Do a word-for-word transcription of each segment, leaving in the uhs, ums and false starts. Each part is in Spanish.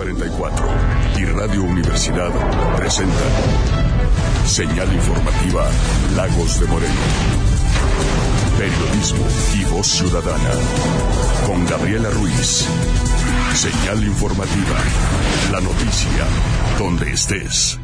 cuarenta y cuatro y Radio Universidad presentan Señal Informativa Lagos de Moreno. Periodismo y voz ciudadana. Con Gabriela Ruiz. Señal Informativa. La noticia donde estés.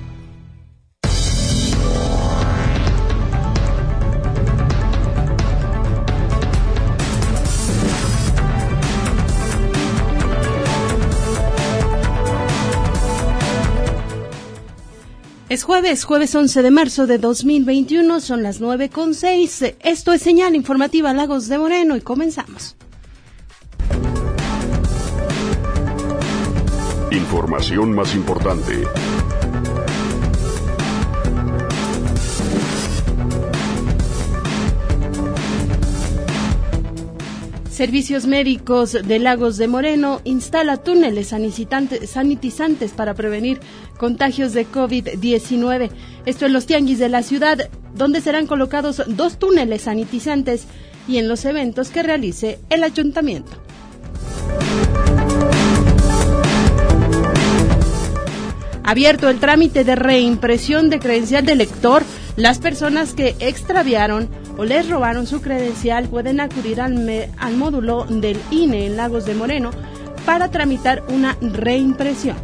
Es jueves, jueves once de marzo de dos mil veintiuno, son las nueve con seis. Esto es Señal Informativa Lagos de Moreno y comenzamos. Información más importante. Servicios Médicos de Lagos de Moreno instala túneles sanitizantes para prevenir contagios de COVID diecinueve. Esto en los tianguis de la ciudad, donde serán colocados dos túneles sanitizantes, y en los eventos que realice el ayuntamiento. Abierto el trámite de reimpresión de credencial de lector. Las personas que extraviaron o les robaron su credencial pueden acudir al, me, al módulo del I N E en Lagos de Moreno para tramitar una reimpresión.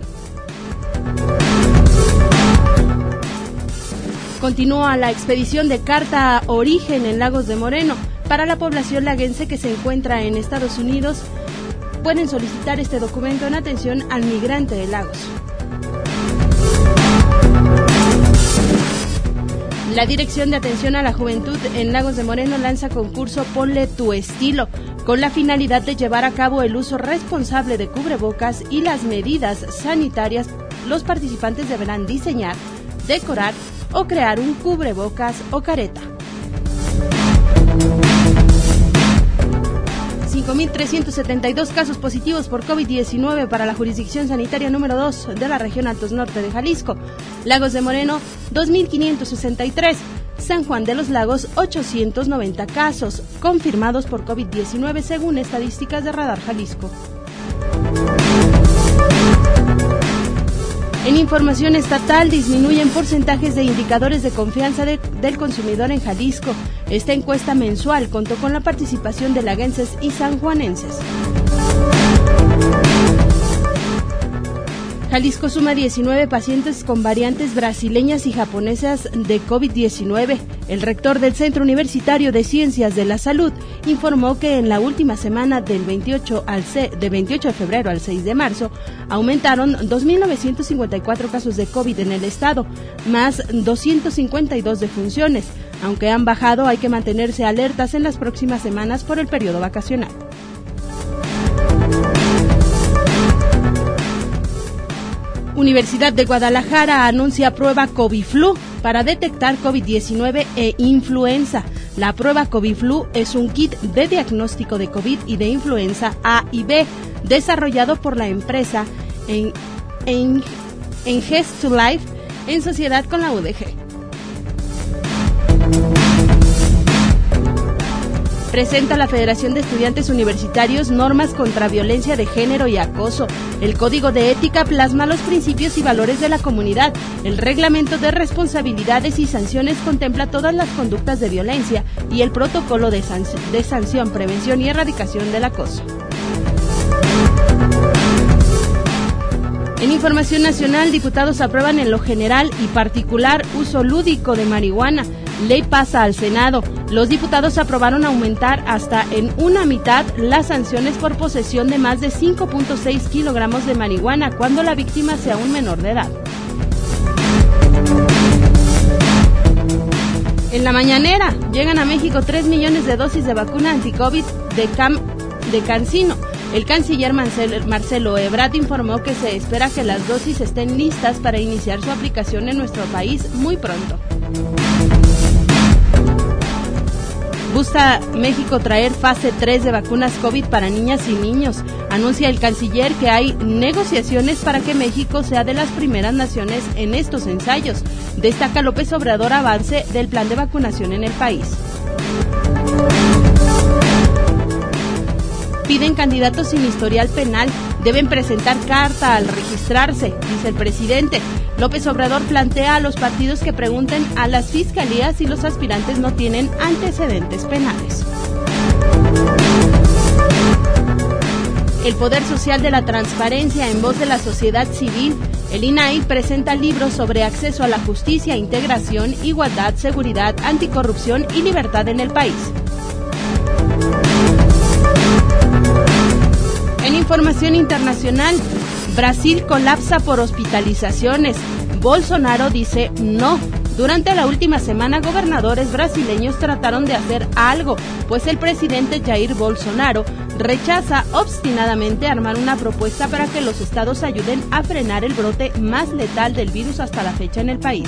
Continúa la expedición de carta origen en Lagos de Moreno. Para la población laguense que se encuentra en Estados Unidos, pueden solicitar este documento en atención al migrante de Lagos. La Dirección de Atención a la Juventud en Lagos de Moreno lanza concurso Ponle tu estilo, con la finalidad de llevar a cabo el uso responsable de cubrebocas y las medidas sanitarias. Los participantes deberán diseñar, decorar o crear un cubrebocas o careta. cinco mil trescientos setenta y dos casos positivos por COVID diecinueve para la jurisdicción sanitaria número dos de la región Altos Norte de Jalisco. Lagos de Moreno, dos mil quinientos sesenta y tres. San Juan de los Lagos, ochocientos noventa casos confirmados por COVID diecinueve según estadísticas de Radar Jalisco. En información estatal, disminuyen porcentajes de indicadores de confianza de, del consumidor en Jalisco. Esta encuesta mensual contó con la participación de laguenses y sanjuanenses. Jalisco suma diecinueve pacientes con variantes brasileñas y japonesas de COVID diecinueve. El rector del Centro Universitario de Ciencias de la Salud informó que en la última semana del veintiocho, al C, de veintiocho de febrero al seis de marzo aumentaron dos mil novecientos cincuenta y cuatro casos de COVID en el estado, más doscientos cincuenta y dos defunciones. Aunque han bajado, hay que mantenerse alertas en las próximas semanas por el periodo vacacional. Universidad de Guadalajara anuncia prueba COVID-Flu para detectar COVID diecinueve e influenza. La prueba COVID-Flu es un kit de diagnóstico de COVID y de influenza A y B, desarrollado por la empresa en, en, en Gest to Life en sociedad con la U D G. Presenta la Federación de Estudiantes Universitarios normas contra violencia de género y acoso. El Código de Ética plasma los principios y valores de la comunidad. El Reglamento de Responsabilidades y Sanciones contempla todas las conductas de violencia y el Protocolo de, san- de Sanción, Prevención y Erradicación del Acoso. En información nacional, diputados aprueban en lo general y particular uso lúdico de marihuana. Ley pasa al Senado. Los diputados aprobaron aumentar hasta en una mitad las sanciones por posesión de más de cinco punto seis kilogramos de marihuana cuando la víctima sea un menor de edad. En la mañanera, llegan a México tres millones de dosis de vacuna anti-COVID de, Cam, de CanSino. El canciller Marcelo, Marcelo Ebrard informó que se espera que las dosis estén listas para iniciar su aplicación en nuestro país muy pronto. Busca México traer fase tres de vacunas COVID para niñas y niños. Anuncia el canciller que hay negociaciones para que México sea de las primeras naciones en estos ensayos. Destaca López Obrador avance del plan de vacunación en el país. Piden candidatos sin historial penal. deben presentar carta al registrarse, dice el presidente. López Obrador plantea a los partidos que pregunten a las fiscalías si los aspirantes no tienen antecedentes penales. El poder social de la transparencia en voz de la sociedad civil. El I N A I presenta libros sobre acceso a la justicia, integración, igualdad, seguridad, anticorrupción y libertad en el país. En información internacional, Brasil colapsa por hospitalizaciones. Bolsonaro dice no. Durante la última semana, gobernadores brasileños trataron de hacer algo, pues el presidente Jair Bolsonaro rechaza obstinadamente armar una propuesta para que los estados ayuden a frenar el brote más letal del virus hasta la fecha en el país.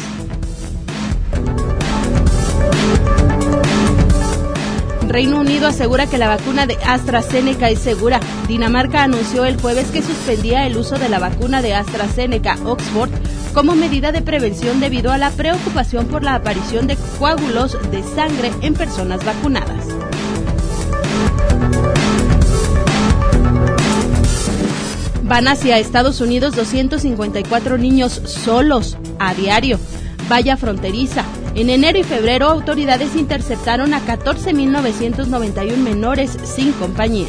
Reino Unido asegura que la vacuna de AstraZeneca es segura. Dinamarca anunció el jueves que suspendía el uso de la vacuna de AstraZeneca Oxford como medida de prevención debido a la preocupación por la aparición de coágulos de sangre en personas vacunadas. Van hacia Estados Unidos doscientos cincuenta y cuatro niños solos a diario. Valla fronteriza. En enero y febrero, autoridades interceptaron a catorce mil novecientos noventa y uno menores sin compañía.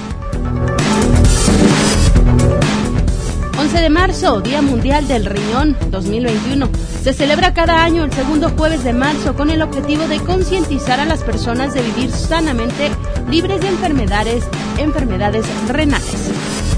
once de marzo, Día Mundial del Riñón dos mil veintiuno. Se celebra cada año el segundo jueves de marzo con el objetivo de concientizar a las personas de vivir sanamente, libres de enfermedades, enfermedades renales.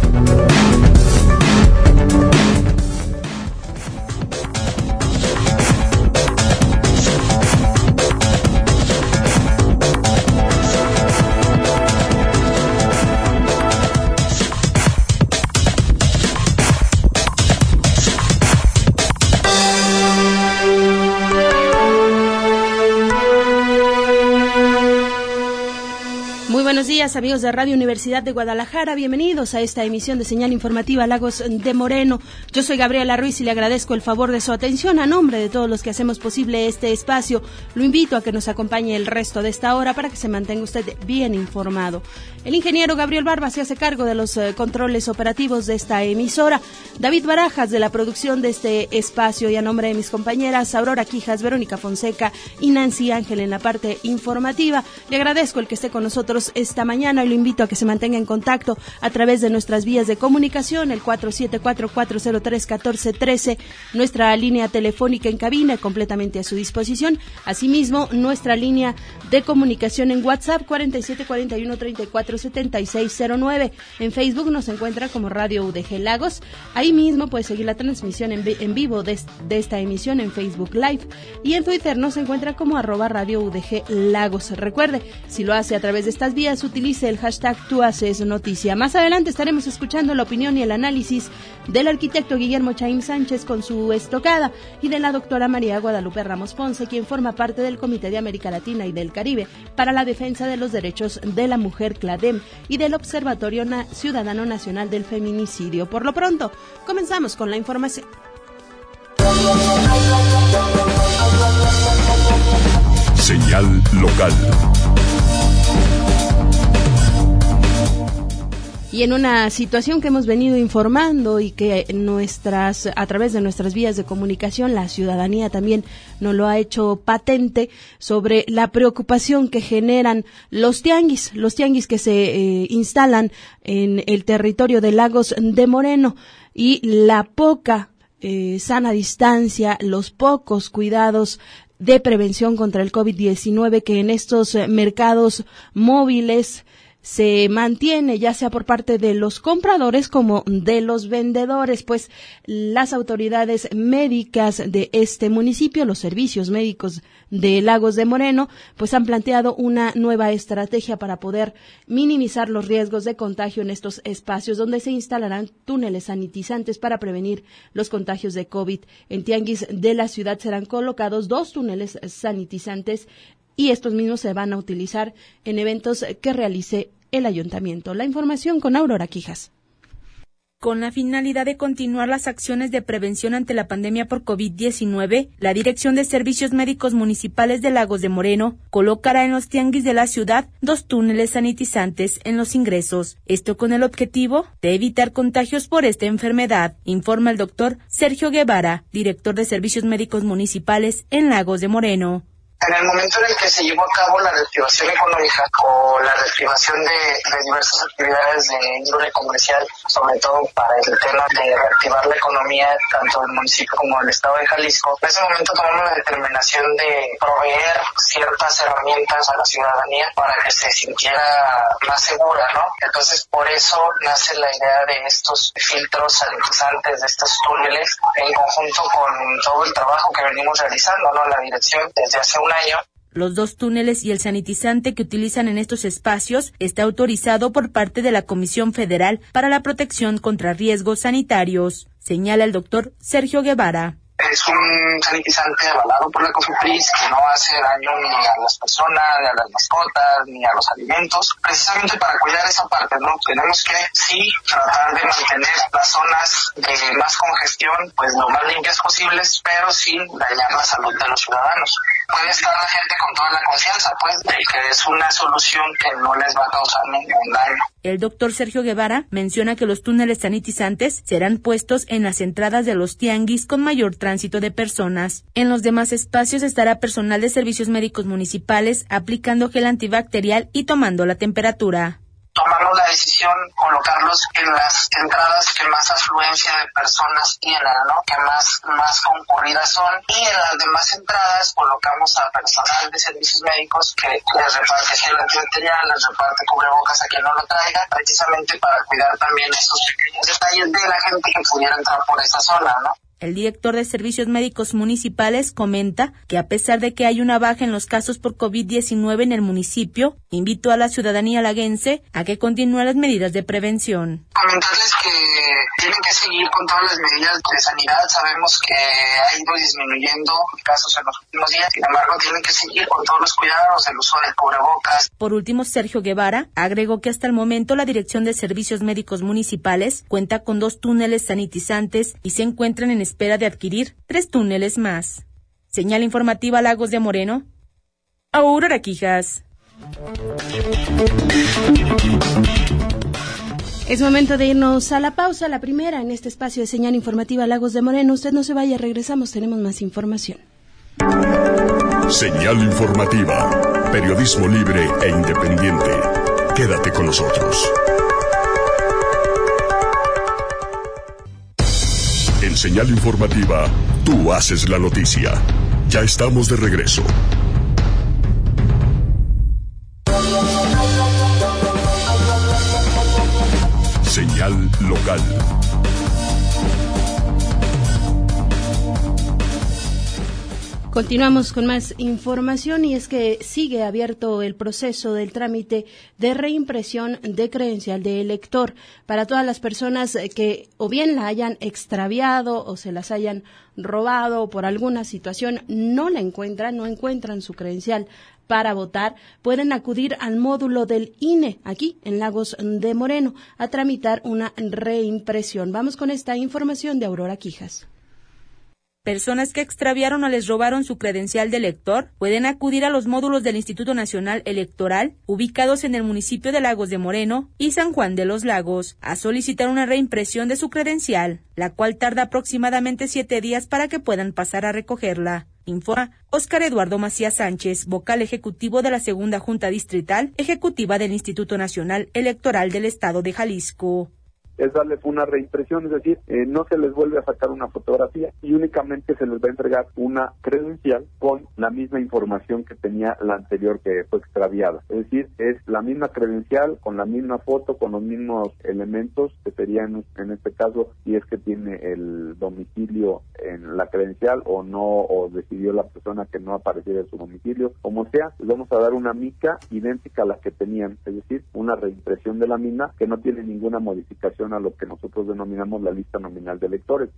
Buenos días, amigos de Radio Universidad de Guadalajara, bienvenidos a esta emisión de Señal Informativa Lagos de Moreno. Yo soy Gabriela Ruiz y le agradezco el favor de su atención. A nombre de todos los que hacemos posible este espacio, lo invito a que nos acompañe el resto de esta hora para que se mantenga usted bien informado. El ingeniero Gabriel Barba se hace cargo de los eh, controles operativos de esta emisora. David Barajas de la producción de este espacio, y a nombre de mis compañeras Aurora Quijas, Verónica Fonseca y Nancy Ángel en la parte informativa, le agradezco el que esté con nosotros esta mañana y lo invito a que se mantenga en contacto a través de nuestras vías de comunicación, el cuatro siete cuatro, cuatro cero tres, uno cuatro uno tres, nuestra línea telefónica en cabina completamente a su disposición, asimismo nuestra línea de comunicación en WhatsApp cuarenta y siete cuarenta y uno treinta y cuatro setenta y seis cero nueve. En Facebook nos encuentra como Radio U D G Lagos. Ahí mismo puede seguir la transmisión en, en vivo de, de esta emisión en Facebook Live, y en Twitter nos encuentra como arroba Radio U D G Lagos. Recuerde, si lo hace a través de estas vías, utilice el hashtag Tú Haces Noticia. Más adelante estaremos escuchando la opinión y el análisis del arquitecto Guillermo Chaim Sánchez con su estocada, y de la doctora María Guadalupe Ramos Ponce, quien forma parte del Comité de América Latina y del Caribe para la Defensa de los Derechos de la Mujer, CLADEM, y del Observatorio Ciudadano Nacional del Feminicidio. Por lo pronto, comenzamos con la información. Señal local. Y en una situación que hemos venido informando y que nuestras a través de nuestras vías de comunicación la ciudadanía también nos lo ha hecho patente, sobre la preocupación que generan los tianguis, los tianguis que se eh, instalan en el territorio de Lagos de Moreno, y la poca eh, sana distancia, los pocos cuidados de prevención contra el COVID diecinueve que en estos eh, mercados móviles se mantiene, ya sea por parte de los compradores como de los vendedores. Pues las autoridades médicas de este municipio, los servicios médicos de Lagos de Moreno, pues han planteado una nueva estrategia para poder minimizar los riesgos de contagio en estos espacios, donde se instalarán túneles sanitizantes para prevenir los contagios de COVID. En tianguis de la ciudad serán colocados dos túneles sanitizantes, y estos mismos se van a utilizar en eventos que realice el ayuntamiento. La información con Aurora Quijas. Con la finalidad de continuar las acciones de prevención ante la pandemia por COVID diecinueve, la Dirección de Servicios Médicos Municipales de Lagos de Moreno colocará en los tianguis de la ciudad dos túneles sanitizantes en los ingresos. Esto con el objetivo de evitar contagios por esta enfermedad, informa el doctor Sergio Guevara, director de Servicios Médicos Municipales en Lagos de Moreno. En el momento en el que se llevó a cabo la reactivación económica o la reactivación de, de diversas actividades de índole comercial, sobre todo para el tema de reactivar la economía tanto del municipio como del estado de Jalisco, en ese momento tomamos la determinación de proveer ciertas herramientas a la ciudadanía para que se sintiera más segura, ¿no? Entonces, por eso nace la idea de estos filtros sanitizantes, de estos túneles, en conjunto con todo el trabajo que venimos realizando, ¿no? La dirección desde hace un año. Los dos túneles y el sanitizante que utilizan en estos espacios está autorizado por parte de la Comisión Federal para la Protección contra Riesgos Sanitarios, señala el doctor Sergio Guevara. Es un sanitizante avalado por la COFEPRIS que no hace daño ni a las personas, ni a las mascotas, ni a los alimentos, precisamente para cuidar esa parte, ¿no? Tenemos que sí tratar de mantener las zonas de más congestión pues lo más limpias posibles, pero sin dañar la salud de los ciudadanos. Puede estar la gente con toda la confianza, pues, de que es una solución que no les va a causar ningún daño. El doctor Sergio Guevara menciona que los túneles sanitizantes serán puestos en las entradas de los tianguis con mayor tránsito de personas. En los demás espacios estará personal de servicios médicos municipales aplicando gel antibacterial y tomando la temperatura. Tomamos la decisión de colocarlos en las entradas que más afluencia de personas tienen, ¿no? Que más, más concurridas son. Y en las demás entradas colocamos a personal de servicios médicos que les reparte gel antibacterial, les reparte cubrebocas a quien no lo traiga, precisamente para cuidar también esos pequeños detalles de la gente que pudiera entrar por esa zona, ¿no? El director de Servicios Médicos Municipales comenta que a pesar de que hay una baja en los casos por COVID diecinueve en el municipio, invitó a la ciudadanía laguense a que continúe las medidas de prevención. Comentarles que tienen que seguir con todas las medidas de sanidad. Sabemos que ha ido disminuyendo casos en los últimos días, sin embargo tienen que seguir con todos los cuidados, el uso del cubrebocas. Por último, Sergio Guevara agregó que hasta el momento la Dirección de Servicios Médicos Municipales cuenta con dos túneles sanitizantes y se encuentran en espera de adquirir tres túneles más. Señal informativa Lagos de Moreno, Aurora Quijas. Es momento de irnos a la pausa, la primera en este espacio de señal informativa Lagos de Moreno. Usted no se vaya, regresamos, tenemos más información. Señal informativa, periodismo libre e independiente. Quédate con nosotros. En Señal Informativa, tú haces la noticia. Ya estamos de regreso. Señal local. Continuamos con más información y es que sigue abierto el proceso del trámite de reimpresión de credencial de elector para todas las personas que o bien la hayan extraviado o se las hayan robado o por alguna situación no la encuentran, no encuentran su credencial para votar, pueden acudir al módulo del I N E aquí en Lagos de Moreno a tramitar una reimpresión. Vamos con esta información de Aurora Quijas. Personas que extraviaron o les robaron su credencial de elector pueden acudir a los módulos del Instituto Nacional Electoral, ubicados en el municipio de Lagos de Moreno y San Juan de los Lagos, a solicitar una reimpresión de su credencial, la cual tarda aproximadamente siete días para que puedan pasar a recogerla. Informa Óscar Eduardo Macías Sánchez, vocal ejecutivo de la Segunda Junta Distrital Ejecutiva del Instituto Nacional Electoral del Estado de Jalisco. Es darles una reimpresión, es decir, eh, no se les vuelve a sacar una fotografía y únicamente se les va a entregar una credencial con la misma información que tenía la anterior que fue extraviada. Es decir, es la misma credencial con la misma foto, con los mismos elementos que serían en este caso si es que tiene el domicilio en la credencial o no, o decidió la persona que no apareciera en su domicilio, como sea, les vamos a dar una mica idéntica a la que tenían, es decir, una reimpresión de la misma que no tiene ninguna modificación a lo que nosotros denominamos la lista nominal de electores.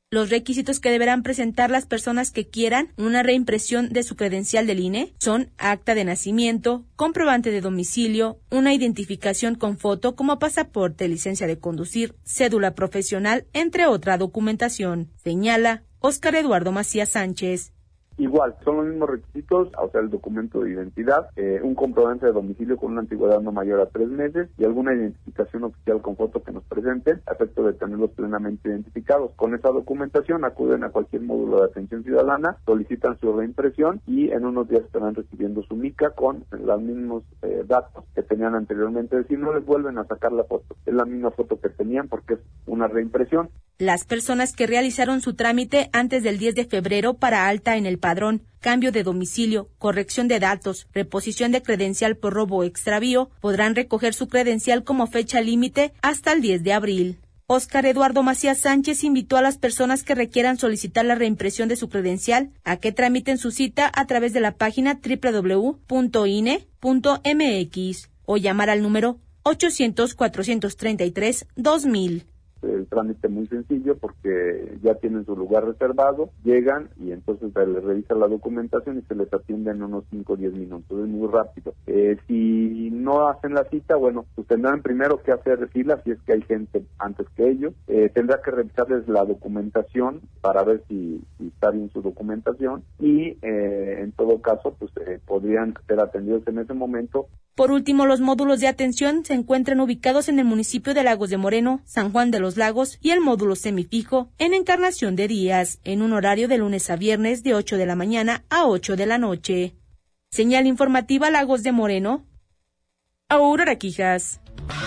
Los requisitos que deberán presentar las personas que quieran una reimpresión de su credencial del I N E son acta de nacimiento, comprobante de domicilio, una identificación con foto como pasaporte, licencia de conducir, cédula profesional, entre otra documentación, señala Óscar Eduardo Macías Sánchez. Igual, son los mismos requisitos, o sea, el documento de identidad, eh, un comprobante de domicilio con una antigüedad no mayor a tres meses y alguna identificación oficial con foto que nos presenten, a efecto de tenerlos plenamente identificados. Con esa documentación acuden a cualquier módulo de atención ciudadana, solicitan su reimpresión y en unos días estarán recibiendo su mica con los mismos eh, datos que tenían anteriormente. Es decir, no les vuelven a sacar la foto, es la misma foto que tenían porque es una reimpresión. Las personas que realizaron su trámite antes del diez de febrero para alta en el padrón, cambio de domicilio, corrección de datos, reposición de credencial por robo o extravío, podrán recoger su credencial como fecha límite hasta el diez de abril. Óscar Eduardo Macías Sánchez invitó a las personas que requieran solicitar la reimpresión de su credencial a que tramiten su cita a través de la página doble u doble u doble u punto i n e punto m x o llamar al número ochocientos, cuatrocientos treinta y tres, dos mil. El trámite muy sencillo porque ya tienen su lugar reservado, llegan y entonces se les revisa la documentación y se les atiende en unos cinco o diez minutos, es muy rápido. Eh, si no hacen la cita, bueno, pues tendrán primero que hacer fila si es que hay gente antes que ellos, eh, tendrá que revisarles la documentación para ver si, si está bien su documentación y eh, en todo caso pues eh, podrían ser atendidos en ese momento. Por último, los módulos de atención se encuentran ubicados en el municipio de Lagos de Moreno, San Juan de los Lagos y el módulo semifijo en Encarnación de Díaz, en un horario de lunes a viernes de ocho de la mañana a ocho de la noche. Señal informativa Lagos de Moreno, Aurora Quijas.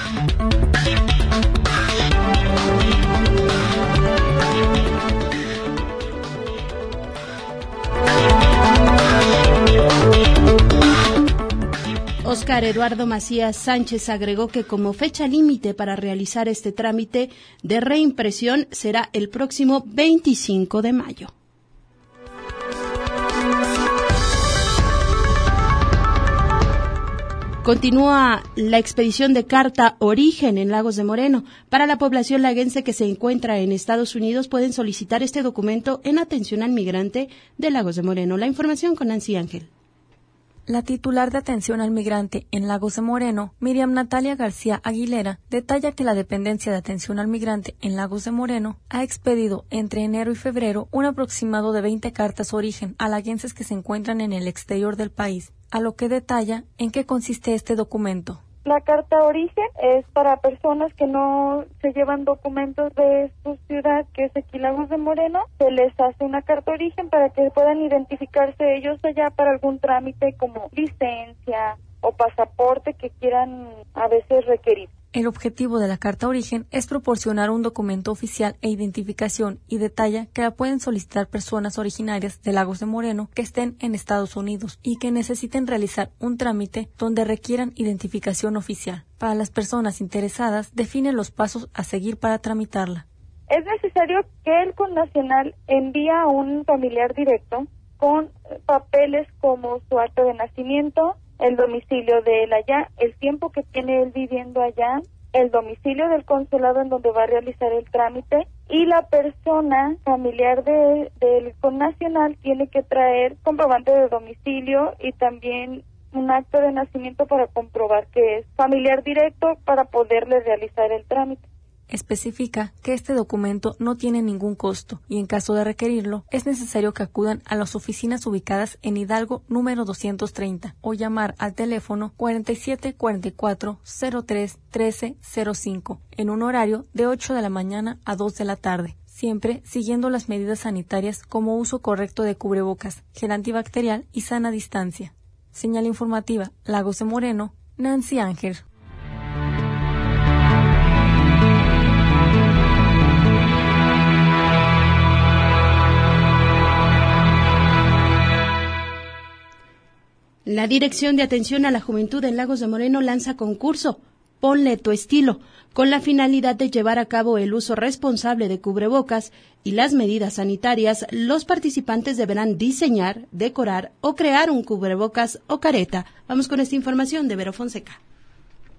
Óscar Eduardo Macías Sánchez agregó que como fecha límite para realizar este trámite de reimpresión será el próximo veinticinco de mayo. Continúa la expedición de Carta Origen en Lagos de Moreno. Para la población laguense que se encuentra en Estados Unidos, pueden solicitar este documento en Atención al Migrante de Lagos de Moreno. La información con Nancy Ángel. La titular de Atención al Migrante en Lagos de Moreno, Miriam Natalia García Aguilera, detalla que la Dependencia de Atención al Migrante en Lagos de Moreno ha expedido entre enero y febrero un aproximado de veinte cartas origen a laguenses que se encuentran en el exterior del país, a lo que detalla en qué consiste este documento. La carta origen es para personas que no se llevan documentos de su ciudad, que es aquí Lagos de Moreno. Se les hace una carta origen para que puedan identificarse ellos allá para algún trámite como licencia o pasaporte que quieran a veces requerir. El objetivo de la carta origen es proporcionar un documento oficial e identificación y detalla que la pueden solicitar personas originarias de Lagos de Moreno que estén en Estados Unidos y que necesiten realizar un trámite donde requieran identificación oficial. Para las personas interesadas, define los pasos a seguir para tramitarla. Es necesario que el connacional envíe a un familiar directo con papeles como su acta de nacimiento, el domicilio de él allá, el tiempo que tiene él viviendo allá, el domicilio del consulado en donde va a realizar el trámite y la persona familiar de, del connacional tiene que traer comprobante de domicilio y también un acto de nacimiento para comprobar que es familiar directo para poderle realizar el trámite. Especifica que este documento no tiene ningún costo y en caso de requerirlo es necesario que acudan a las oficinas ubicadas en Hidalgo número doscientos treinta o llamar al teléfono cuarenta y siete cuarenta y cuatro cero tres trece cero cinco en un horario de ocho de la mañana a dos de la tarde, siempre siguiendo las medidas sanitarias como uso correcto de cubrebocas, gel antibacterial y sana distancia. Señal informativa Lagos de Moreno, Nancy Ángel. La Dirección de Atención a la Juventud en Lagos de Moreno lanza concurso Ponle tu estilo, con la finalidad de llevar a cabo el uso responsable de cubrebocas y las medidas sanitarias. Los participantes deberán diseñar, decorar o crear un cubrebocas o careta. Vamos con esta información de Vero Fonseca.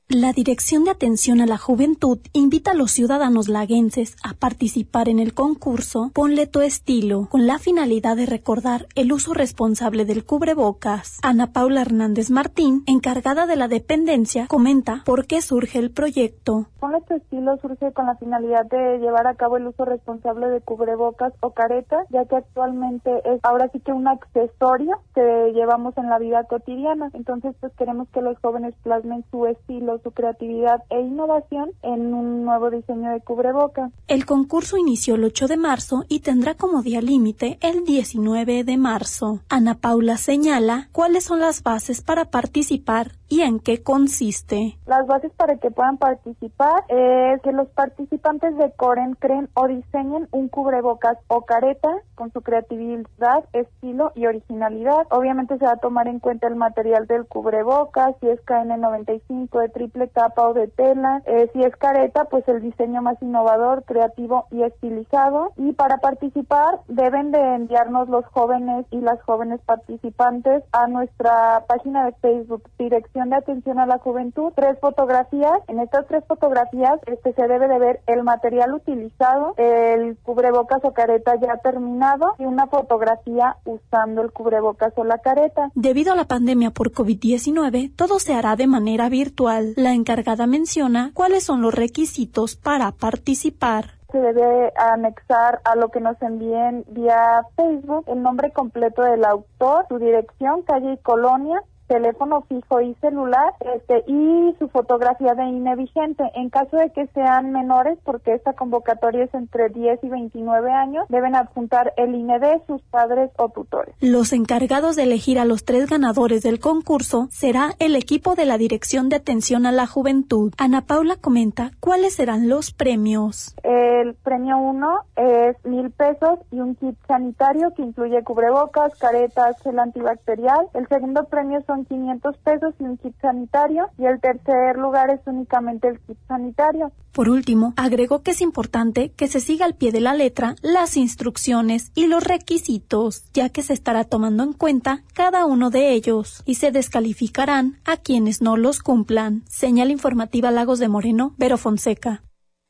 La Dirección de Atención a la Juventud invita a los ciudadanos laguenses a participar en el concurso Ponle tu estilo, con la finalidad de recordar el uso responsable del cubrebocas. Ana Paula Hernández Martín, encargada de la dependencia, comenta por qué surge el proyecto. Ponle tu estilo surge con la finalidad de llevar a cabo el uso responsable de cubrebocas o caretas, ya que actualmente es ahora sí que un accesorio que llevamos en la vida cotidiana. Entonces, pues queremos que los jóvenes plasmen su estilo, su creatividad e innovación en un nuevo diseño de cubrebocas. El concurso inició el ocho de marzo y tendrá como día límite el diecinueve de marzo. Ana Paula señala cuáles son las bases para participar y en qué consiste. Las bases para que puedan participar es que los participantes decoren, creen o diseñen un cubrebocas o careta con su creatividad, estilo y originalidad. Obviamente se va a tomar en cuenta el material del cubrebocas, si es K N noventa y cinco de triple capa o de tela, eh, si es careta, pues el diseño más innovador, creativo y estilizado. Y para participar deben de enviarnos los jóvenes y las jóvenes participantes a nuestra página de Facebook, Dirección de Atención a la Juventud, tres fotografías. En estas tres fotografías este se debe de ver el material utilizado, el cubrebocas o careta ya terminado y una fotografía usando el cubrebocas o la careta. Debido a la pandemia por COVID diecinueve, todo se hará de manera virtual. La encargada menciona cuáles son los requisitos para participar. Se debe anexar a lo que nos envíen vía Facebook el nombre completo del autor, su dirección, calle y colonia, teléfono fijo y celular, este y su fotografía de I N E vigente. En caso de que sean menores, porque esta convocatoria es entre diez y veintinueve años, deben adjuntar el I N E de sus padres o tutores. Los encargados de elegir a los tres ganadores del concurso será el equipo de la Dirección de Atención a la Juventud. Ana Paula comenta cuáles serán los premios. El premio uno es mil pesos y un kit sanitario que incluye cubrebocas, caretas, gel antibacterial. El segundo premio son quinientos pesos y un kit sanitario, y el tercer lugar es únicamente el kit sanitario. Por último, agregó que es importante que se siga al pie de la letra las instrucciones y los requisitos, ya que se estará tomando en cuenta cada uno de ellos y se descalificarán a quienes no los cumplan. Señal informativa Lagos de Moreno, Vero Fonseca.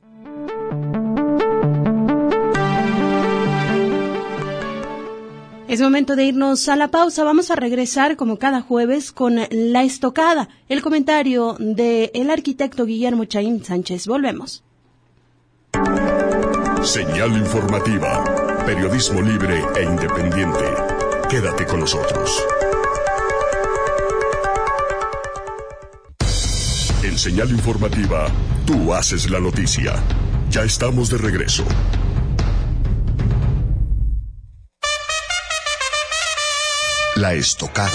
Es momento de irnos a la pausa. Vamos a regresar como cada jueves con La Estocada, el comentario del arquitecto Guillermo Chaín Sánchez. Volvemos. Señal informativa, periodismo libre e independiente. Quédate con nosotros. En Señal informativa, tú haces la noticia. Ya estamos de regreso. La Estocada.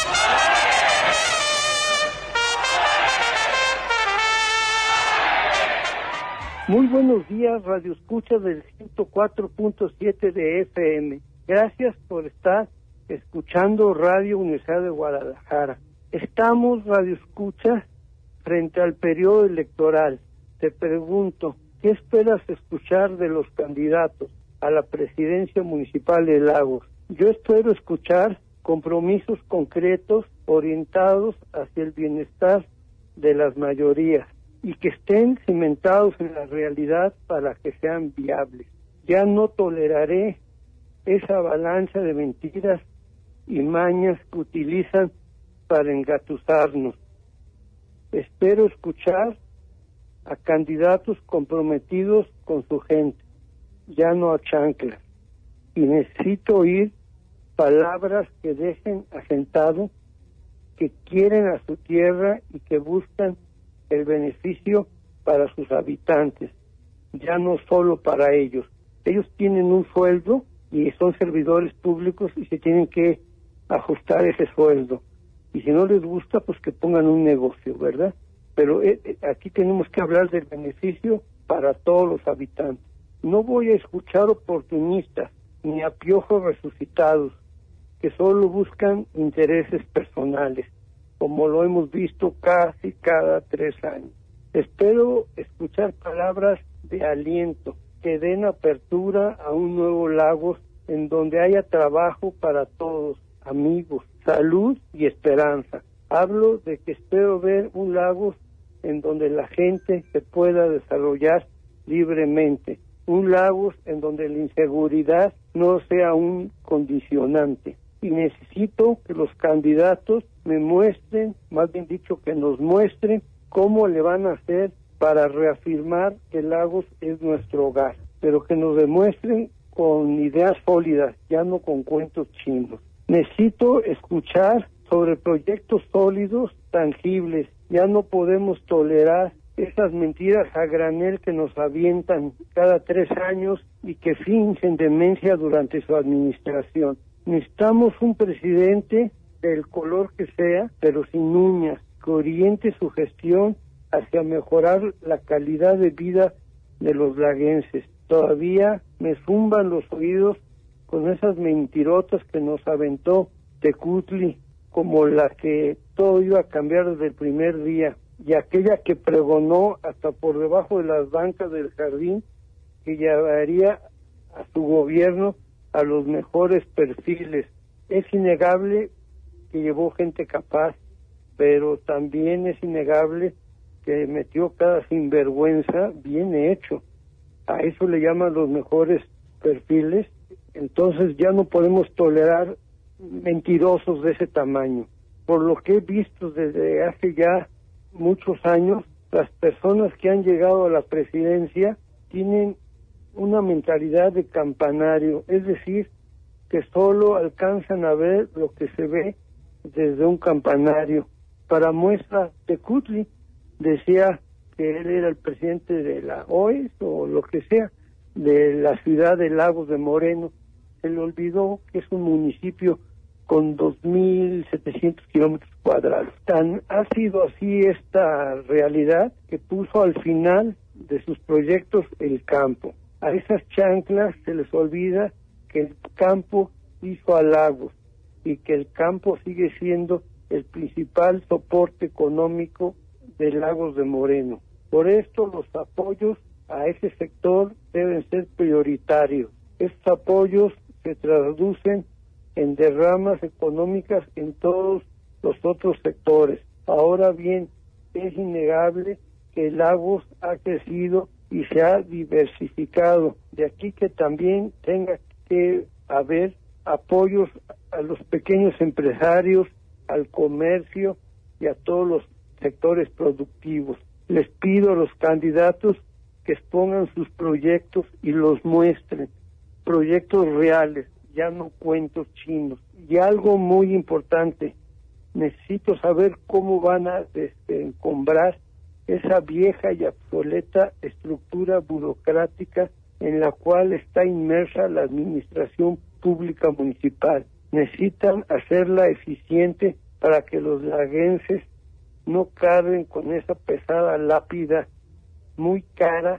Muy buenos días, Radio Escucha del ciento cuatro punto siete de F M. Gracias por estar escuchando Radio Universidad de Guadalajara. Estamos, Radio Escucha, frente al periodo electoral. Te pregunto, ¿qué esperas escuchar de los candidatos a la presidencia municipal de Lagos? Yo espero escuchar compromisos concretos orientados hacia el bienestar de las mayorías y que estén cimentados en la realidad para que sean viables. Ya no toleraré esa avalancha de mentiras y mañas que utilizan para engatusarnos. Espero escuchar a candidatos comprometidos con su gente, ya no a chanclas, y necesito oír palabras que dejen asentado que quieren a su tierra y que buscan el beneficio para sus habitantes, ya no solo para ellos. Ellos tienen un sueldo y son servidores públicos y se tienen que ajustar ese sueldo. Y si no les gusta, pues que pongan un negocio, ¿verdad? Pero eh, aquí tenemos que hablar del beneficio para todos los habitantes. No voy a escuchar oportunistas ni a piojos resucitados que solo buscan intereses personales, como lo hemos visto casi cada tres años. Espero escuchar palabras de aliento que den apertura a un nuevo Lagos en donde haya trabajo para todos, amigos, salud y esperanza. Hablo de que espero ver un Lagos en donde la gente se pueda desarrollar libremente, un Lagos en donde la inseguridad no sea un condicionante. Y necesito que los candidatos me muestren, más bien dicho, que nos muestren cómo le van a hacer para reafirmar que Lagos es nuestro hogar, pero que nos demuestren con ideas sólidas, ya no con cuentos chinos. Necesito escuchar sobre proyectos sólidos, tangibles. Ya no podemos tolerar esas mentiras a granel que nos avientan cada tres años y que fingen demencia durante su administración. Necesitamos un presidente del color que sea, pero sin uñas, que oriente su gestión hacia mejorar la calidad de vida de los laguenses. Todavía me zumban los oídos con esas mentirotas que nos aventó Tecutli, como la que todo iba a cambiar desde el primer día, y aquella que pregonó hasta por debajo de las bancas del jardín que llevaría a su gobierno a los mejores perfiles. Es innegable que llevó gente capaz, pero también es innegable que metió cada sinvergüenza bien hecho. A eso le llaman los mejores perfiles. Entonces ya no podemos tolerar mentirosos de ese tamaño. Por lo que he visto desde hace ya muchos años, las personas que han llegado a la presidencia tienen una mentalidad de campanario, es decir, que solo alcanzan a ver lo que se ve desde un campanario. Para muestra, Tecutli decía que él era el presidente de la O E S o lo que sea, de la ciudad de Lagos de Moreno. Se le olvidó que es un municipio con dos mil setecientos kilómetros cuadrados. Tan ha sido así esta realidad que puso al final de sus proyectos el campo. A esas chanclas se les olvida que el campo hizo a Lagos y que el campo sigue siendo el principal soporte económico de Lagos de Moreno. Por esto los apoyos a ese sector deben ser prioritarios. Estos apoyos se traducen en derramas económicas en todos los otros sectores. Ahora bien, es innegable que Lagos ha crecido y se ha diversificado. De aquí que también tenga que haber apoyos a los pequeños empresarios, al comercio y a todos los sectores productivos. Les pido a los candidatos que expongan sus proyectos y los muestren, proyectos reales, ya no cuentos chinos. Y algo muy importante, necesito saber cómo van a desencombrar esa vieja y obsoleta estructura burocrática en la cual está inmersa la administración pública municipal. Necesitan hacerla eficiente para que los laguenses no carguen con esa pesada lápida muy cara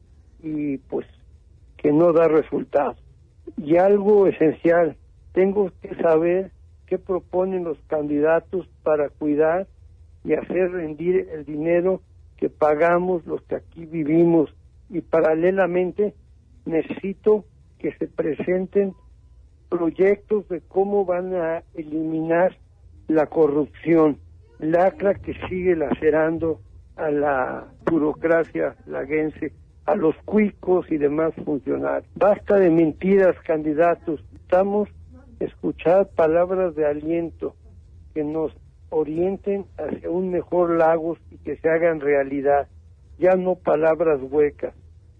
y pues que no da resultados. Y algo esencial, tengo que saber qué proponen los candidatos para cuidar y hacer rendir el dinero que pagamos los que aquí vivimos, y paralelamente necesito que se presenten proyectos de cómo van a eliminar la corrupción, lacra que sigue lacerando a la burocracia laguense, a los cuicos y demás funcionarios. Basta de mentiras, candidatos. Estamos a escuchar palabras de aliento que nos orienten hacia un mejor Lagos y que se hagan realidad, ya no palabras huecas.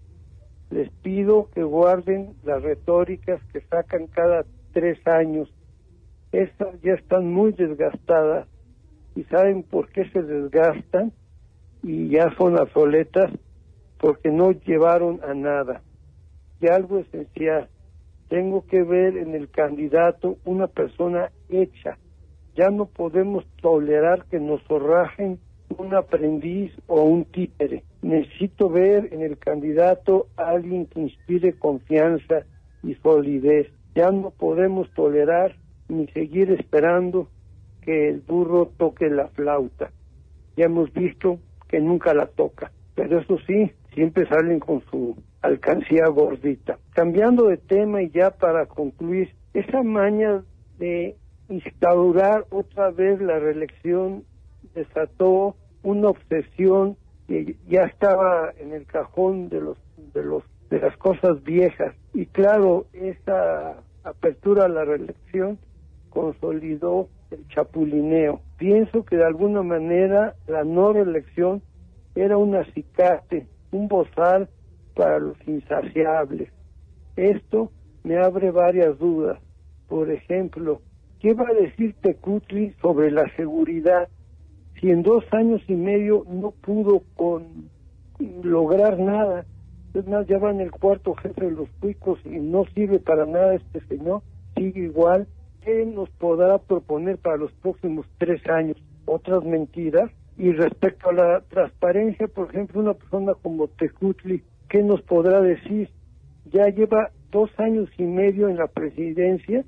Les pido que guarden las retóricas que sacan cada tres años. Estas ya están muy desgastadas. ¿Y saben por qué se desgastan? Y ya son obsoletas, porque no llevaron a nada. Y algo esencial, tengo que ver en el candidato una persona hecha. Ya no podemos tolerar que nos zorrajen un aprendiz o un títere. Necesito ver en el candidato a alguien que inspire confianza y solidez. Ya no podemos tolerar ni seguir esperando que el burro toque la flauta. Ya hemos visto que nunca la toca, pero eso sí, siempre salen con su alcancía gordita. Cambiando de tema y ya para concluir, esa maña de instaurar otra vez la reelección desató una obsesión que ya estaba en el cajón de los de los de las cosas viejas. Y claro, esa apertura a la reelección consolidó el chapulineo. Pienso que de alguna manera la no reelección era un acicate, un bozal para los insaciables. Esto me abre varias dudas. Por ejemplo, ¿qué va a decir Tecutli sobre la seguridad si en dos años y medio no pudo con lograr nada? Es más, ya va en el cuarto jefe de los cuicos y no sirve para nada este señor, sigue igual. ¿Qué nos podrá proponer para los próximos tres años? ¿Otras mentiras? Y respecto a la transparencia, por ejemplo, una persona como Tecutli, ¿qué nos podrá decir? Ya lleva dos años y medio en la presidencia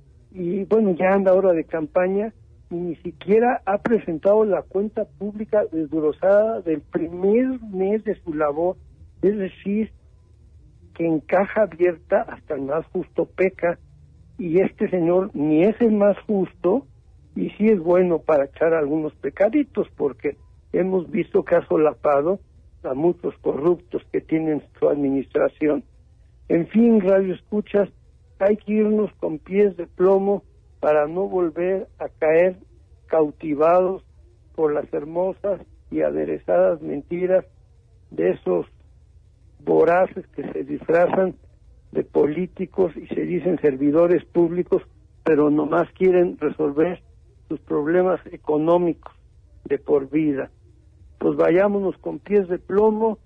y bueno, ya anda ahora de campaña y ni siquiera ha presentado la cuenta pública desglosada del primer mes de su labor. Es decir, que en caja abierta hasta el más justo peca, y este señor ni es el más justo y sí es bueno para echar algunos pecaditos, porque hemos visto que ha solapado a muchos corruptos que tienen su administración. En fin, radio escuchas, hay que irnos con pies de plomo para no volver a caer cautivados por las hermosas y aderezadas mentiras de esos voraces que se disfrazan de políticos y se dicen servidores públicos, pero nomás quieren resolver sus problemas económicos de por vida. Pues vayámonos con pies de plomo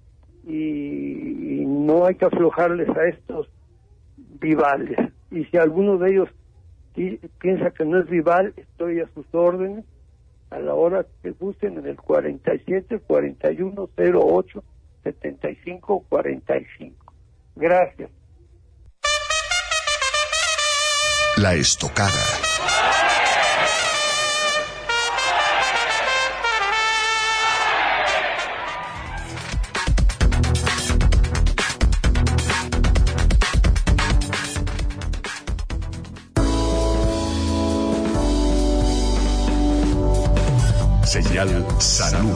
y, y no hay que aflojarles a estos vivales. Y si alguno de ellos t- piensa que no es vival, estoy a sus órdenes a la hora que gusten en el cuarenta y siete, cuarenta y uno, cero ocho, setenta y cinco, cuarenta y cinco. Gracias. La Estocada. Señal Salud.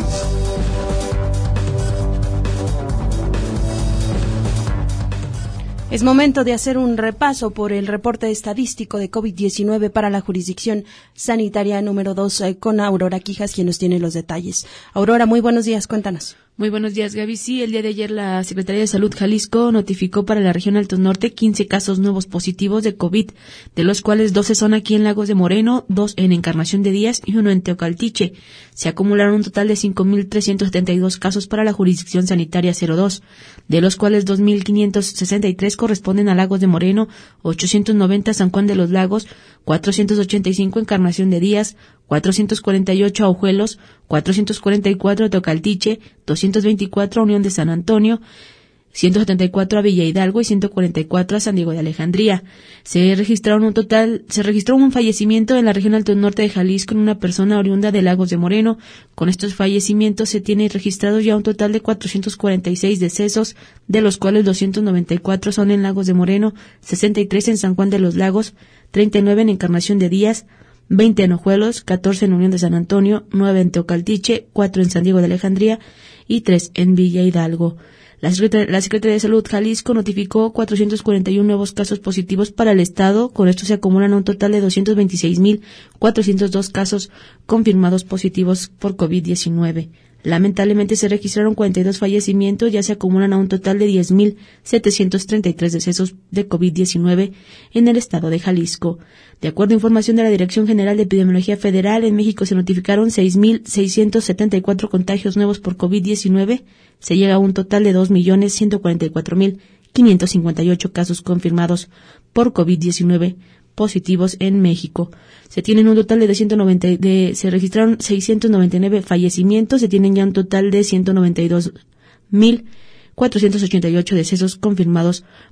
Es momento de hacer un repaso por el reporte estadístico de COVID diecinueve para la jurisdicción sanitaria número dos eh, con Aurora Quijas, quien nos tiene los detalles. Aurora, muy buenos días, cuéntanos. Muy buenos días, Gaby. Sí, el día de ayer la Secretaría de Salud Jalisco notificó para la región Altos Norte quince casos nuevos positivos de COVID, de los cuales doce son aquí en Lagos de Moreno, dos en Encarnación de Díaz y uno en Teocaltiche. Se acumularon un total de cinco mil trescientos setenta y dos casos para la jurisdicción sanitaria cero dos, de los cuales dos mil quinientos sesenta y tres corresponden a Lagos de Moreno, ochocientos noventa a San Juan de los Lagos, cuatrocientos ochenta y cinco a Encarnación de Díaz, cuatrocientos cuarenta y ocho a Ojuelos, cuatrocientos cuarenta y cuatro a Teocaltiche, doscientos veinticuatro a Unión de San Antonio, ciento setenta y cuatro a Villa Hidalgo y ciento cuarenta y cuatro a San Diego de Alejandría. Se registraron un total, se registró un fallecimiento en la región Alto Norte de Jalisco en una persona oriunda de Lagos de Moreno. Con estos fallecimientos se tiene registrados ya un total de cuatrocientos cuarenta y seis decesos, de los cuales doscientos noventa y cuatro son en Lagos de Moreno, sesenta y tres en San Juan de los Lagos, treinta y nueve en Encarnación de Díaz, veinte en Ojuelos, catorce en Unión de San Antonio, nueve en Teocaltiche, cuatro en San Diego de Alejandría y tres en Villa Hidalgo. La Secretaría, la Secretaría de Salud Jalisco notificó cuatrocientos cuarenta y uno nuevos casos positivos para el Estado. Con esto se acumulan un total de doscientos veintiséis mil cuatrocientos dos casos confirmados positivos por COVID diecinueve. Lamentablemente se registraron cuarenta y dos fallecimientos, ya se acumulan a un total de diez mil setecientos treinta y tres decesos de COVID diecinueve en el estado de Jalisco. De acuerdo a información de la Dirección General de Epidemiología Federal, en México se notificaron seis mil seiscientos setenta y cuatro contagios nuevos por COVID diecinueve, se llega a un total de dos millones ciento cuarenta y cuatro mil quinientos cincuenta y ocho casos confirmados por COVID diecinueve positivos en México. Se tienen un total de, ciento noventa, de se registraron seiscientos noventa y nueve fallecimientos, se tienen ya un total de ciento noventa y dos mil cuatrocientos ochenta y ocho decesos confirmados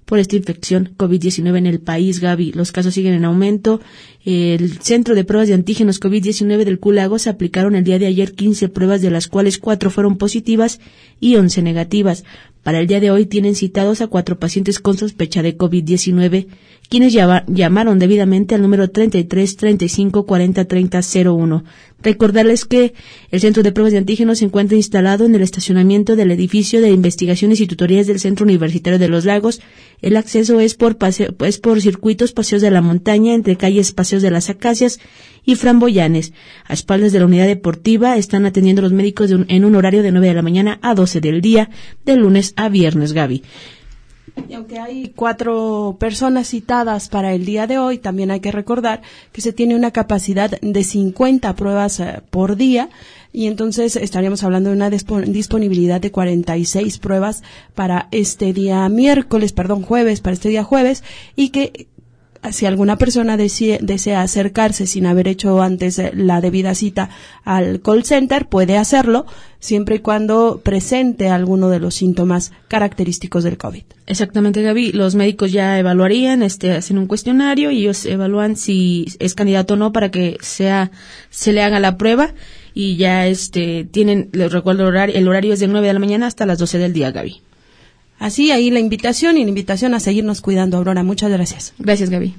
por esta infección COVID diecinueve en el país, Gaby. Los casos siguen en aumento. El Centro de Pruebas de Antígenos COVID diecinueve del Q-Lagos aplicaron el día de ayer quince pruebas, de las cuales cuatro fueron positivas y once negativas. Para el día de hoy tienen citados a cuatro pacientes con sospecha de COVID diecinueve, quienes llama, llamaron debidamente al número treinta y tres, treinta y cinco, cuarenta, treinta, cero uno. Recordarles que el Centro de Pruebas de Antígenos se encuentra instalado en el estacionamiento del edificio de investigaciones y tutorías del Centro Universitario de los Lagos. El acceso es por paseo, es por circuitos Paseos de la Montaña, entre calles Paseos de las Acacias y Framboyanes. A espaldas de la unidad deportiva están atendiendo los médicos de un, en un horario de nueve de la mañana a doce del día, de lunes a viernes, Gaby. Y aunque hay cuatro personas citadas para el día de hoy, también hay que recordar que se tiene una capacidad de cincuenta pruebas eh, por día, y entonces estaríamos hablando de una disp- disponibilidad de cuarenta y seis pruebas para este día miércoles, perdón, jueves, para este día jueves, y que si alguna persona desea, desea acercarse sin haber hecho antes la debida cita al call center, puede hacerlo siempre y cuando presente alguno de los síntomas característicos del COVID. Exactamente, Gaby. Los médicos ya evaluarían, este, hacen un cuestionario y ellos evalúan si es candidato o no para que sea, se le haga la prueba, y ya este, tienen, les recuerdo el horario, el horario es de nueve de la mañana hasta las doce del día, Gaby. Así, ahí la invitación y la invitación a seguirnos cuidando, Aurora. Muchas gracias. Gracias, Gaby.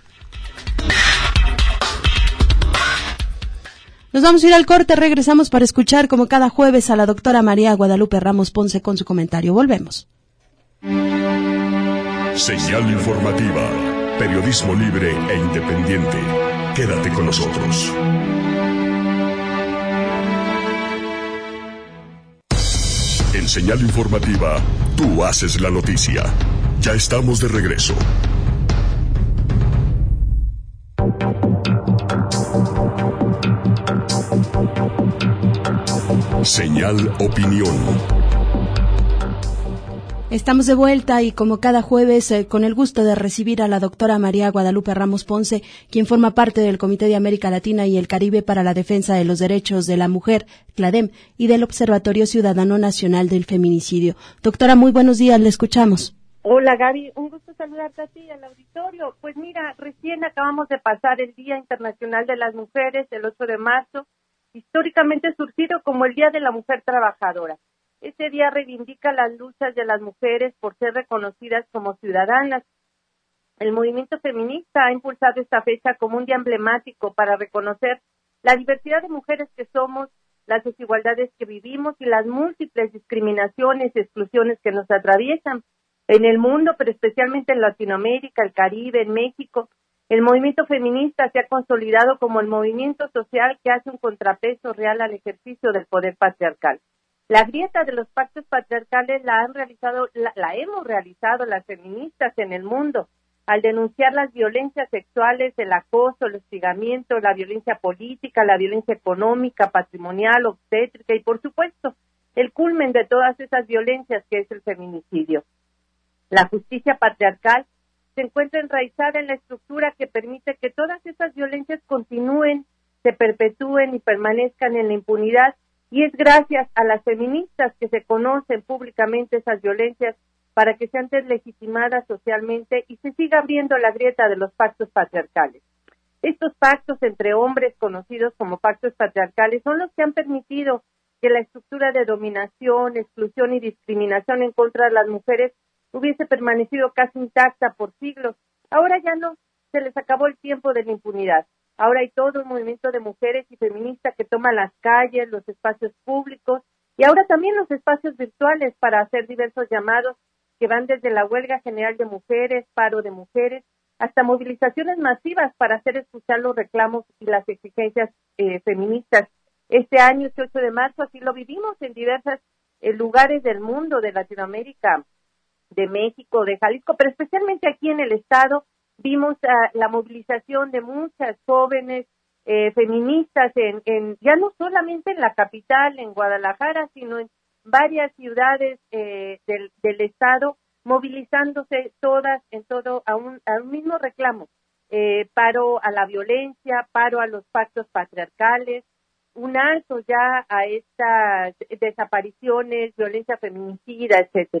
Nos vamos a ir al corte, regresamos para escuchar como cada jueves a la doctora María Guadalupe Ramos Ponce con su comentario. Volvemos. Señal informativa, periodismo libre e independiente. Quédate con nosotros. En Señal Informativa, tú haces la noticia. Ya estamos de regreso. Señal Opinión. Estamos de vuelta y como cada jueves eh, con el gusto de recibir a la doctora María Guadalupe Ramos Ponce, quien forma parte del Comité de América Latina y el Caribe para la Defensa de los Derechos de la Mujer, CLADEM, y del Observatorio Ciudadano Nacional del Feminicidio. Doctora, muy buenos días, le escuchamos. Hola Gaby, un gusto saludarte a ti y al auditorio. Pues mira, recién acabamos de pasar el Día Internacional de las Mujeres, el ocho de marzo, históricamente surgido como el Día de la Mujer Trabajadora. Este día reivindica las luchas de las mujeres por ser reconocidas como ciudadanas. El movimiento feminista ha impulsado esta fecha como un día emblemático para reconocer la diversidad de mujeres que somos, las desigualdades que vivimos y las múltiples discriminaciones y exclusiones que nos atraviesan en el mundo, pero especialmente en Latinoamérica, el Caribe, en México. El movimiento feminista se ha consolidado como el movimiento social que hace un contrapeso real al ejercicio del poder patriarcal. La grieta de los pactos patriarcales la han realizado, la, la hemos realizado las feministas en el mundo, al denunciar las violencias sexuales, el acoso, el hostigamiento, la violencia política, la violencia económica, patrimonial, obstétrica y, por supuesto, el culmen de todas esas violencias que es el feminicidio. La justicia patriarcal se encuentra enraizada en la estructura que permite que todas esas violencias continúen, se perpetúen y permanezcan en la impunidad. Y es gracias a las feministas que se conocen públicamente esas violencias para que sean deslegitimadas socialmente y se siga abriendo la grieta de los pactos patriarcales. Estos pactos entre hombres conocidos como pactos patriarcales son los que han permitido que la estructura de dominación, exclusión y discriminación en contra de las mujeres hubiese permanecido casi intacta por siglos. Ahora ya no, se les acabó el tiempo de la impunidad. Ahora hay todo un movimiento de mujeres y feministas que toma las calles, los espacios públicos y ahora también los espacios virtuales para hacer diversos llamados que van desde la huelga general de mujeres, paro de mujeres, hasta movilizaciones masivas para hacer escuchar los reclamos y las exigencias eh, feministas. Este año, este ocho de marzo, así lo vivimos en diversos eh, lugares del mundo, de Latinoamérica, de México, de Jalisco, pero especialmente aquí en el estado. Vimos uh, la movilización de muchas jóvenes eh, feministas, en, en ya no solamente en la capital, en Guadalajara, sino en varias ciudades eh, del, del estado, movilizándose todas en todo a un, a un mismo reclamo, eh, paro a la violencia, paro a los pactos patriarcales, un alto ya a estas desapariciones, violencia feminicida, etcétera.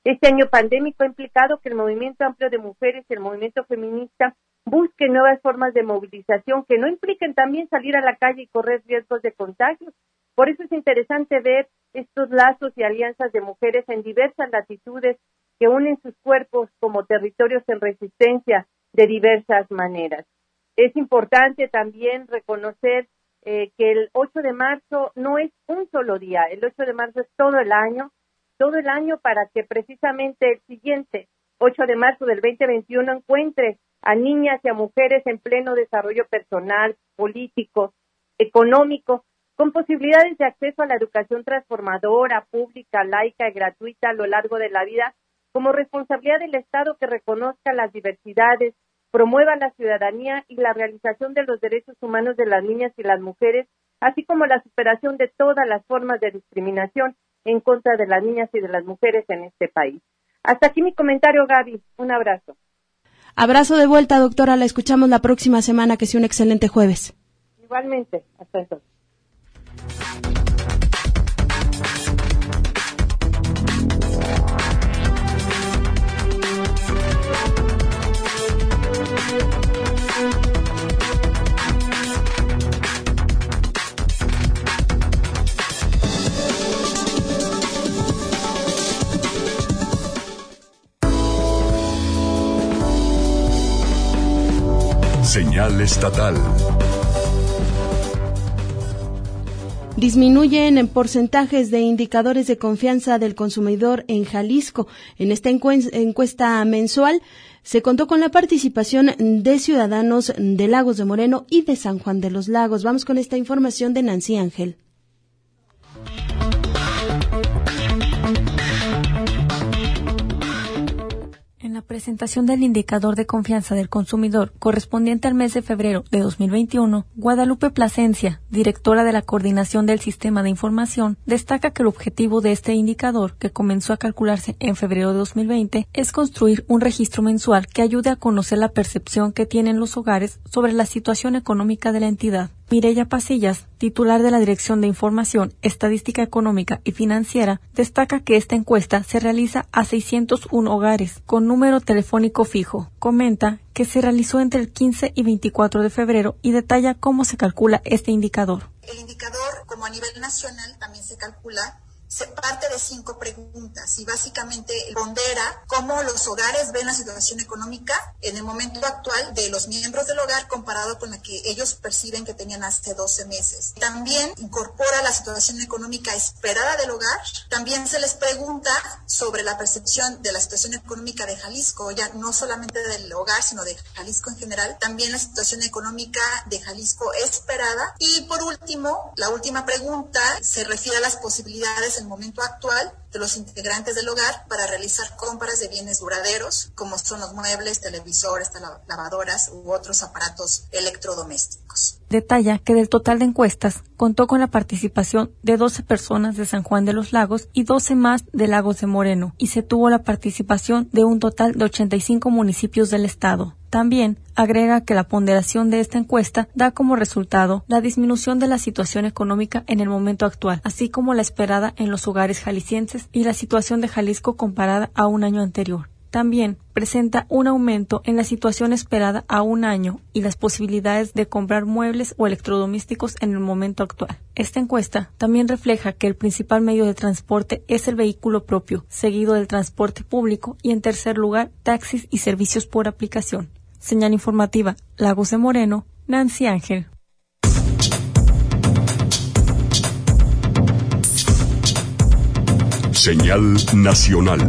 Este año pandémico ha implicado que el movimiento amplio de mujeres y el movimiento feminista busquen nuevas formas de movilización que no impliquen también salir a la calle y correr riesgos de contagio. Por eso es interesante ver estos lazos y alianzas de mujeres en diversas latitudes que unen sus cuerpos como territorios en resistencia de diversas maneras. Es importante también reconocer eh, que el ocho de marzo no es un solo día, el ocho de marzo es todo el año, todo el año para que precisamente el siguiente ocho de marzo del veinte veintiuno encuentre a niñas y a mujeres en pleno desarrollo personal, político, económico, con posibilidades de acceso a la educación transformadora, pública, laica y gratuita a lo largo de la vida, como responsabilidad del Estado que reconozca las diversidades, promueva la ciudadanía y la realización de los derechos humanos de las niñas y las mujeres, así como la superación de todas las formas de discriminación en contra de las niñas y de las mujeres en este país. Hasta aquí mi comentario, Gaby. Un abrazo. Abrazo de vuelta, doctora. La escuchamos la próxima semana. Que sea un excelente jueves. Igualmente. Hasta entonces. Señal estatal. Disminuyen en porcentajes de indicadores de confianza del consumidor en Jalisco. En esta encuesta mensual se contó con la participación de ciudadanos de Lagos de Moreno y de San Juan de los Lagos. Vamos con esta información de Nancy Ángel. En la presentación del indicador de confianza del consumidor correspondiente al mes de febrero de dos mil veintiuno, Guadalupe Plasencia, directora de la Coordinación del Sistema de Información, destaca que el objetivo de este indicador, que comenzó a calcularse en febrero de dos mil veinte, es construir un registro mensual que ayude a conocer la percepción que tienen los hogares sobre la situación económica de la entidad. Mireya Pasillas, titular de la Dirección de Información, Estadística Económica y Financiera, destaca que esta encuesta se realiza a seiscientos uno hogares con número telefónico fijo. Comenta que se realizó entre el quince y veinticuatro de febrero y detalla cómo se calcula este indicador. El indicador, como a nivel nacional, también se calcula. Se parte de cinco preguntas y básicamente pondera cómo los hogares ven la situación económica en el momento actual de los miembros del hogar comparado con la que ellos perciben que tenían hace doce meses. También incorpora la situación económica esperada del hogar. También se les pregunta sobre la percepción de la situación económica de Jalisco, ya no solamente del hogar, sino de Jalisco en general. También la situación económica de Jalisco esperada. Y por último, la última pregunta se refiere a las posibilidades en el momento actual de los integrantes del hogar para realizar compras de bienes duraderos, como son los muebles, televisores, lavadoras u otros aparatos electrodomésticos. Detalla que del total de encuestas contó con la participación de doce personas de San Juan de los Lagos y doce más de Lagos de Moreno, y se tuvo la participación de un total de ochenta y cinco municipios del estado. También agrega que la ponderación de esta encuesta da como resultado la disminución de la situación económica en el momento actual, así como la esperada en los hogares jaliscienses y la situación de Jalisco comparada a un año anterior. También presenta un aumento en la situación esperada a un año y las posibilidades de comprar muebles o electrodomésticos en el momento actual. Esta encuesta también refleja que el principal medio de transporte es el vehículo propio, seguido del transporte público y en tercer lugar taxis y servicios por aplicación. Señal informativa, Lagos de Moreno, Nancy Ángel. Señal nacional.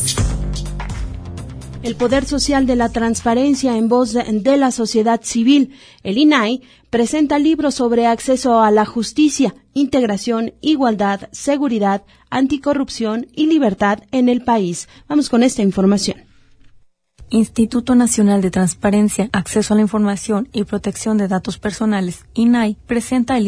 El Poder Social de la Transparencia en voz de la sociedad civil, el I N A I, presenta libros sobre acceso a la justicia, integración, igualdad, seguridad, anticorrupción y libertad en el país. Vamos con esta información. Instituto Nacional de Transparencia, Acceso a la Información y Protección de Datos Personales, I N A I, presenta el libro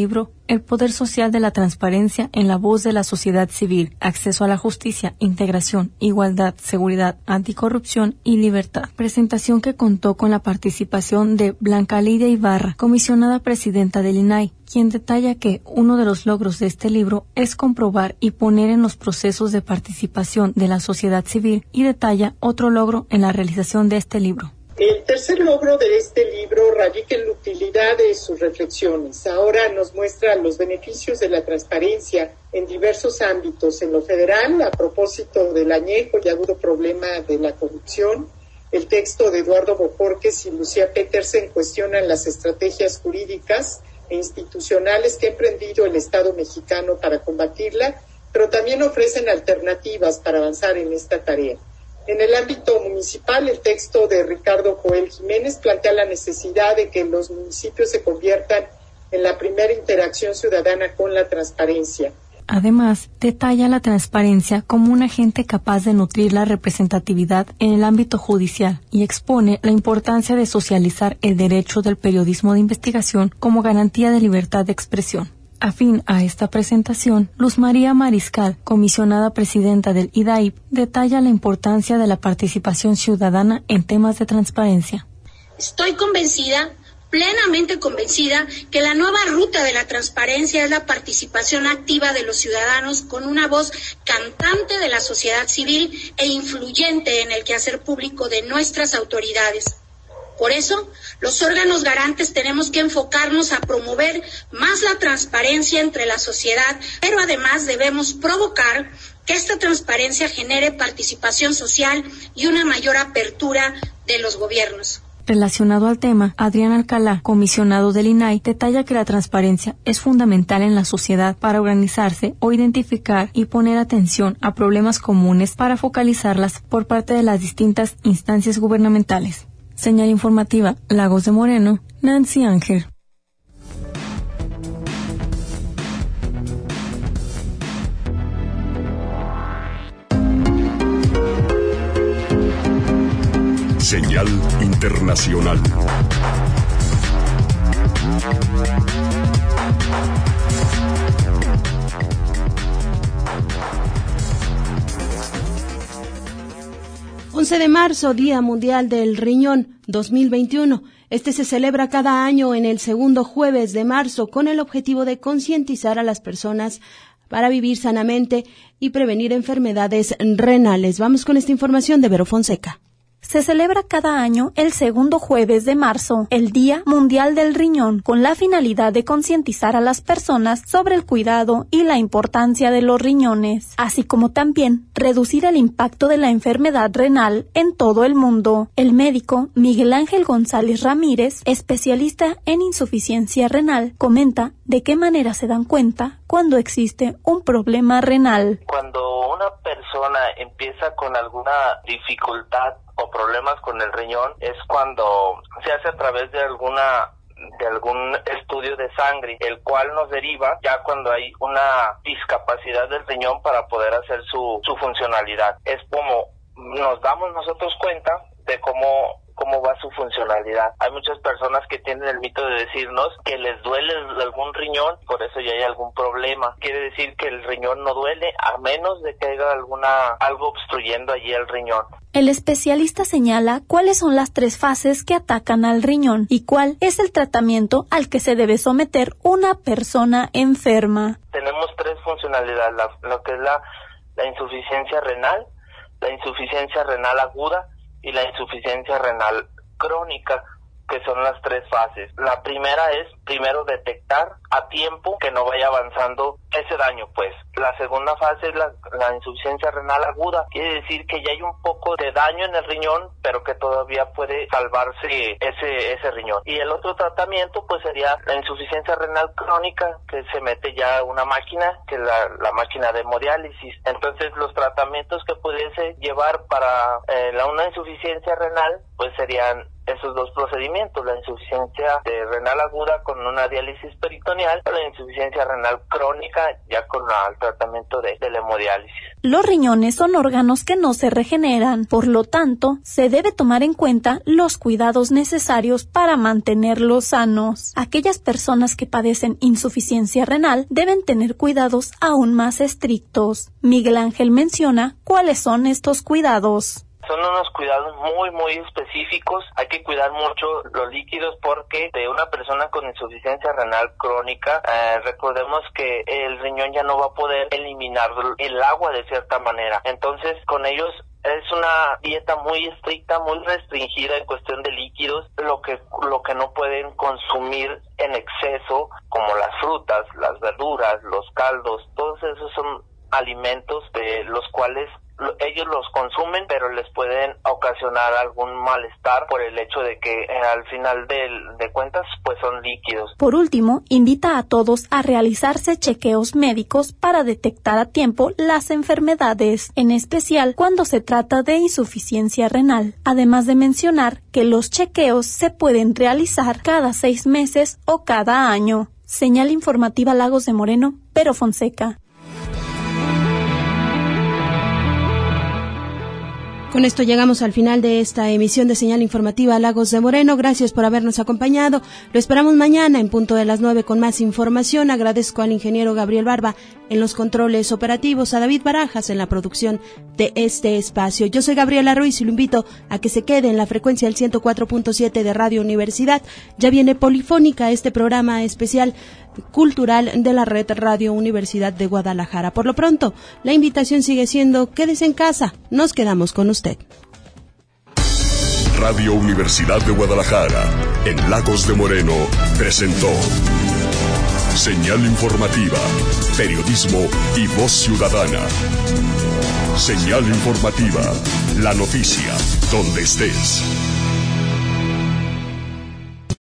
El poder social de la transparencia en la voz de la sociedad civil, acceso a la justicia, integración, igualdad, seguridad, anticorrupción y libertad. Presentación que contó con la participación de Blanca Lidia Ibarra, comisionada presidenta del I N A I, quien detalla que uno de los logros de este libro es comprobar y poner en los procesos de participación de la sociedad civil, y detalla otro logro en la realización de este libro. El tercer logro de este libro radica en la utilidad de sus reflexiones. Ahora nos muestra los beneficios de la transparencia en diversos ámbitos. En lo federal, a propósito del añejo y agudo problema de la corrupción, el texto de Eduardo Bojorquez y Lucía Petersen cuestionan las estrategias jurídicas e institucionales que ha emprendido el Estado mexicano para combatirla, pero también ofrecen alternativas para avanzar en esta tarea. En el ámbito municipal, el texto de Ricardo Joel Jiménez plantea la necesidad de que los municipios se conviertan en la primera interacción ciudadana con la transparencia. Además, detalla la transparencia como un agente capaz de nutrir la representatividad en el ámbito judicial y expone la importancia de socializar el derecho del periodismo de investigación como garantía de libertad de expresión. Afín a esta presentación, Luz María Mariscal, comisionada presidenta del I D A I P, detalla la importancia de la participación ciudadana en temas de transparencia. Estoy convencida, plenamente convencida, que la nueva ruta de la transparencia es la participación activa de los ciudadanos con una voz cantante de la sociedad civil e influyente en el quehacer público de nuestras autoridades. Por eso, los órganos garantes tenemos que enfocarnos a promover más la transparencia entre la sociedad, pero además debemos provocar que esta transparencia genere participación social y una mayor apertura de los gobiernos. Relacionado al tema, Adrián Alcalá, comisionado del I N A I, detalla que la transparencia es fundamental en la sociedad para organizarse o identificar y poner atención a problemas comunes para focalizarlas por parte de las distintas instancias gubernamentales. Señal informativa, Lagos de Moreno, Nancy Ángel. Señal internacional. once de marzo, Día Mundial del Riñón dos mil veintiuno. Este se celebra cada año en el segundo jueves de marzo con el objetivo de concientizar a las personas para vivir sanamente y prevenir enfermedades renales. Vamos con esta información de Vero Fonseca. Se celebra cada año el segundo jueves de marzo, el Día Mundial del Riñón, con la finalidad de concientizar a las personas sobre el cuidado y la importancia de los riñones, así como también reducir el impacto de la enfermedad renal en todo el mundo. El médico Miguel Ángel González Ramírez, especialista en insuficiencia renal, comenta de qué manera se dan cuenta cuando existe un problema renal. Cuando una persona empieza con alguna dificultad o problemas con el riñón es cuando se hace a través de alguna de algún estudio de sangre, el cual nos deriva ya cuando hay una discapacidad del riñón para poder hacer su, su funcionalidad. Es como nos damos nosotros cuenta de cómo cómo va su funcionalidad. Hay muchas personas que tienen el mito de decirnos que les duele algún riñón, por eso ya hay algún problema. Quiere decir que el riñón no duele a menos de que haya alguna algo obstruyendo allí el riñón. El especialista señala cuáles son las tres fases que atacan al riñón y cuál es el tratamiento al que se debe someter una persona enferma. Tenemos tres funcionalidades, la, lo que es la, la insuficiencia renal, la insuficiencia renal aguda y la insuficiencia renal crónica, que son las tres fases. La primera es, primero, detectar a tiempo que no vaya avanzando ese daño, pues. La segunda fase es la, la insuficiencia renal aguda. Quiere decir que ya hay un poco de daño en el riñón, pero que todavía puede salvarse ese ese riñón. Y el otro tratamiento, pues, sería la insuficiencia renal crónica, que se mete ya una máquina, que es la, la máquina de hemodiálisis. Entonces, los tratamientos que pudiese llevar para eh, la, una insuficiencia renal, pues, serían esos dos procedimientos, la insuficiencia de renal aguda con una diálisis peritoneal o la insuficiencia renal crónica ya con el tratamiento de, de la hemodiálisis. Los riñones son órganos que no se regeneran, por lo tanto, se debe tomar en cuenta los cuidados necesarios para mantenerlos sanos. Aquellas personas que padecen insuficiencia renal deben tener cuidados aún más estrictos. Miguel Ángel menciona cuáles son estos cuidados. Son unos cuidados muy, muy específicos. Hay que cuidar mucho los líquidos porque de una persona con insuficiencia renal crónica, eh, recordemos que el riñón ya no va a poder eliminar el agua de cierta manera. Entonces, con ellos es una dieta muy estricta, muy restringida en cuestión de líquidos, lo que lo que no pueden consumir en exceso, como las frutas, las verduras, los caldos, todos esos son alimentos de los cuales ellos los consumen, pero les pueden ocasionar algún malestar por el hecho de que eh, al final de, de cuentas pues son líquidos. Por último, invita a todos a realizarse chequeos médicos para detectar a tiempo las enfermedades, en especial cuando se trata de insuficiencia renal, además de mencionar que los chequeos se pueden realizar cada seis meses o cada año. Señal informativa Lagos de Moreno, Pero Fonseca. Con esto llegamos al final de esta emisión de Señal Informativa Lagos de Moreno. Gracias por habernos acompañado. Lo esperamos mañana en punto de las nueve con más información. Agradezco al ingeniero Gabriel Barba en los controles operativos, a David Barajas en la producción de este espacio. Yo soy Gabriela Ruiz y lo invito a que se quede en la frecuencia del ciento cuatro punto siete de Radio Universidad. Ya viene Polifónica, este programa especial cultural de la red Radio Universidad de Guadalajara. Por lo pronto, la invitación sigue siendo quédese en casa. Nos quedamos con usted. Radio Universidad de Guadalajara, en Lagos de Moreno, presentó Señal Informativa, periodismo y voz ciudadana. Señal Informativa, la noticia, donde estés.